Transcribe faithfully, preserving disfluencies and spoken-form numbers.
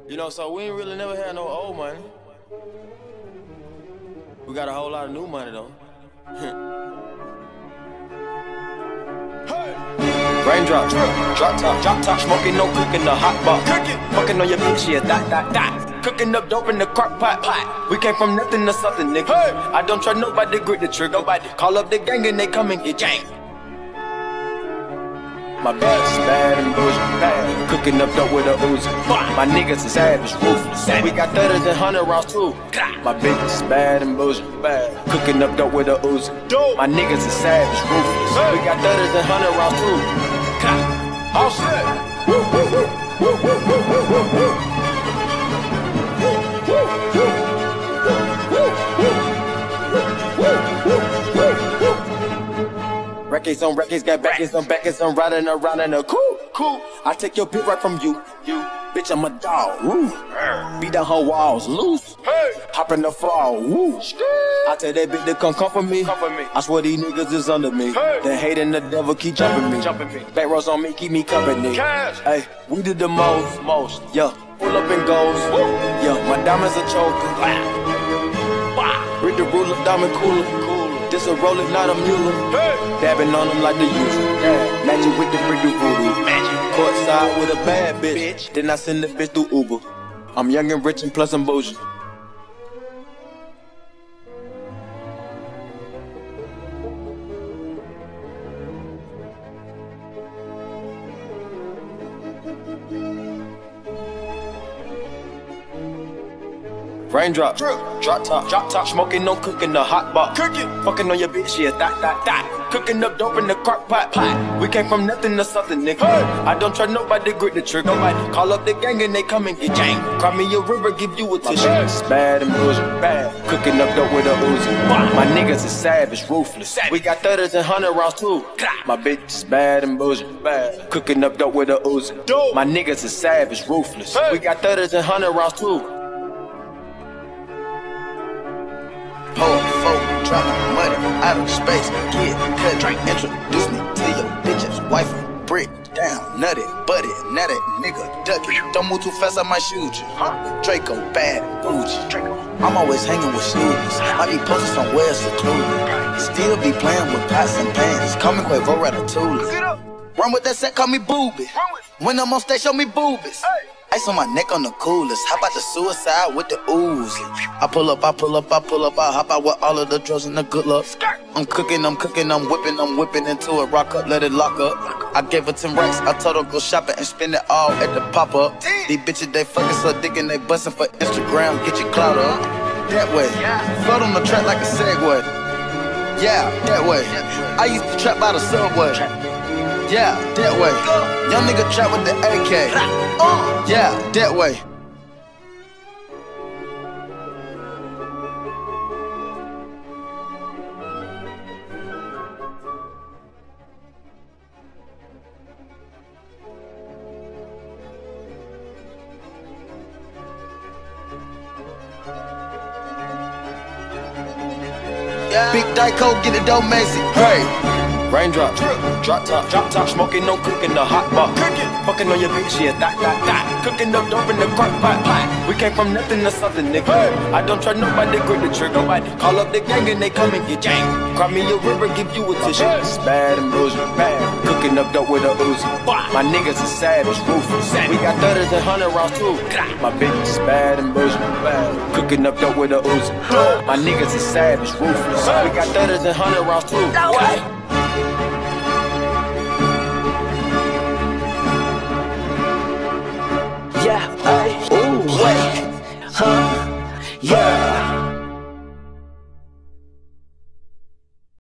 You know, so we ain't really never had no old money. We got a whole lot of new money though. Raindrop, drop top, drop top, smoking, no cooking, the hot box. Fucking on your bitch, yeah, that, that, that. Cooking up dope in the crock pot, pot. We came from nothing to something, nigga. I don't try nobody, grip the trigger. Nobody call up the gang and they come and get gang. My bitch is bad and bullshit, bad. Cooking up dope with a Uzi. My niggas is savage, ruthless. We got thudders and hundred rounds too. My bitch is bad and bullshit, bad. Cooking up dope with a Uzi. My niggas is savage, ruthless. We got thudders and hundred rounds too. Oh shit! Woo, woo, woo, woo, woo, woo, woo, woo. Records on records, got backers on backers, I'm riding around in a cool, cool. I take your bitch right from you, you. Bitch, I'm a dog, woo. Beat down her walls, loose. Hey. Hop in the fall, woo. I tell that bitch to come come for me. Come for me. I swear these niggas is under me. Hey. The hate and the devil keep jumping me. Jumping me. Back rows on me, keep me company. Cash. Hey, we did the most, most. Yeah, pull up and goes. Woo. Yeah, my diamonds a choker. Wow. Read the ruler, diamond cooler. Cool. This a roller, not a mule. Hey. Dabbing on them like the usual. Yeah. Magic with the brick do voodoo. Magic. Courtside with a bad bitch. bitch. Then I send the bitch through Uber. I'm young and rich and plus I'm bougie. Raindrop, drop top, drop top, smoking, no cooking, the hot box. Cooking, fucking on your bitch, yeah, that, that, that. Cooking up dope in the crock pot, pot. We came from nothing to something, nigga. Hey. I don't try nobody, grip the trigger. Nobody call up the gang and they come and get gang. Cry me a river, give you a tissue. It's bad and bullshit, bad. Cooking up dope with a Uzi. My niggas is savage, ruthless. We got thudders and hundred rounds too. My bitch is bad and bullshit, bad. Cooking up dope with a Uzi. My niggas is savage, ruthless. We got thudders and hundred rounds too. Hold folk, dropping money out of space. Kid, cut, drink, introduce me to your bitch's wife. Brick down, nutty, buddy, nutty, nigga, ducky. Don't move too fast, I might shoot you. Huh? Draco, bad, bougie. I'm always hanging with students. I be posted somewhere secluded. Still be playing with pots and pans. Call me Quavo Ratatouille. Run with that set, call me Booby. When I'm on stage, show me boobies. Ice on my neck on the coolest. How about the suicide with the ooze? I pull up, I pull up, I pull up, I hop out with all of the drugs and the good luck. I'm cooking, I'm cooking, I'm whipping, I'm whipping into it. Rock up, let it lock up. I gave her ten racks, I told her go shopping and spend it all at the pop-up. These bitches, they fucking so dick and they bustin' for Instagram. Get your clout up. That way. Float on the track like a Segway. Yeah, that way. I used to trap by the subway. Yeah, that way. Young nigga trap with the A K. Yeah, that way. Big Dyko, get it, don't mess it. Hey. Raindrop, drop top, drop top, smoking, no cooking, the hot box. Fucking on your bitch, yeah, that, that, that. Cooking up dope in the crock pot, pot. We came from nothing to something, nigga. Hey. I don't try nobody, grip the trigger. Nobody call up the gang and they come and get gang. Cry me a river, give you a tissue. It's bad and bullshit, bad. Cooking up dope with a Uzi. My niggas is savage, ruthless. We got thudders and hundred rounds too. My bitch is bad and bullshit, bad. Cooking up dope with a Uzi. My niggas is savage, ruthless. We got thudders and hundred rounds too.